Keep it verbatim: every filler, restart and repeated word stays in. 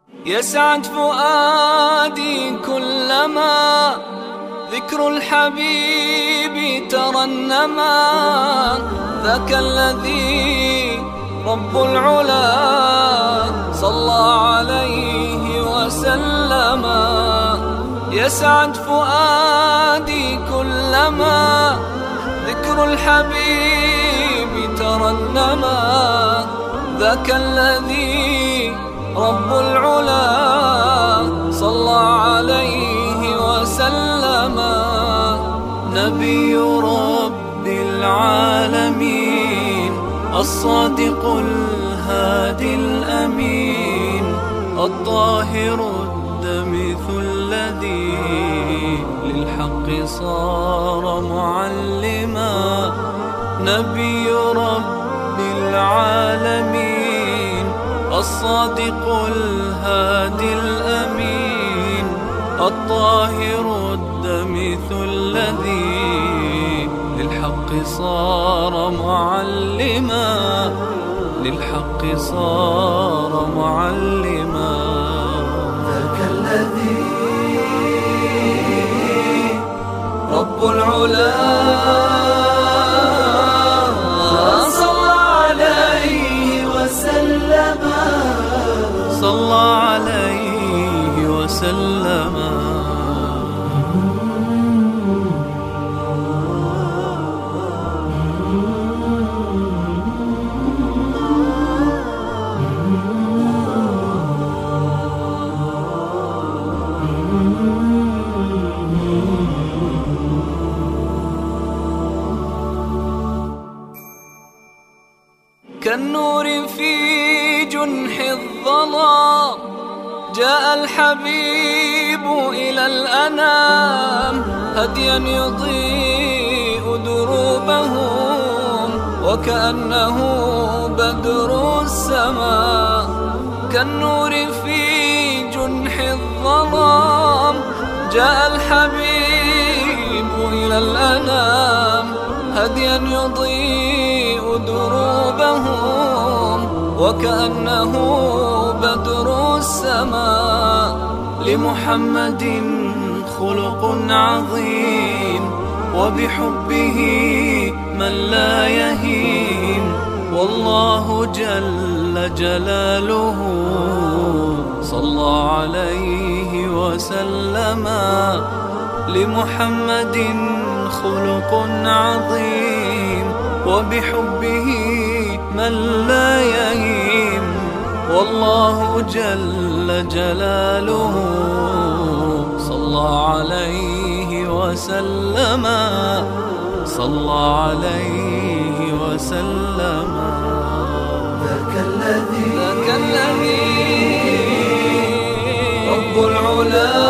يسعد فؤادي كلما ذكر الحبيب ترنما، ذاك الذي رب العلا صلى عليه وسلم. يسعد فؤادي كلما ذكر الحبيب ترنما، ذاك الذي رب العلا صلى عليه وسلم. نبي رب العالمين الصادق الهادي الأمين، الطاهر الدمث الذي للحق صار معلما. نبي رب العالمين الصادق الهادي الأمين، الطاهر الدمث الذي للحق صار معلما، للحق صار معلما. ذاك الذي رب العلا صلى عليه وسلم. كالنور في جنح الظلام جاء الحبيب إلى الأنام، هديا يضيء دروبهم وكأنه بدر السماء. كالنور في جنح الظلام جاء الحبيب إلى الأنام، هديا يضيء دروبهم وكأنه بدر السماء. لمحمد خلق عظيم وبحبه من لا يهين، والله جل جلاله صلى عليه وسلم. لمحمد خلق عظيم وبحبه من لا يهين، والله جل جلاله صلى عليه وسلم، صلى عليه وسلم. ذاك الذي ذاك الذي رب العلا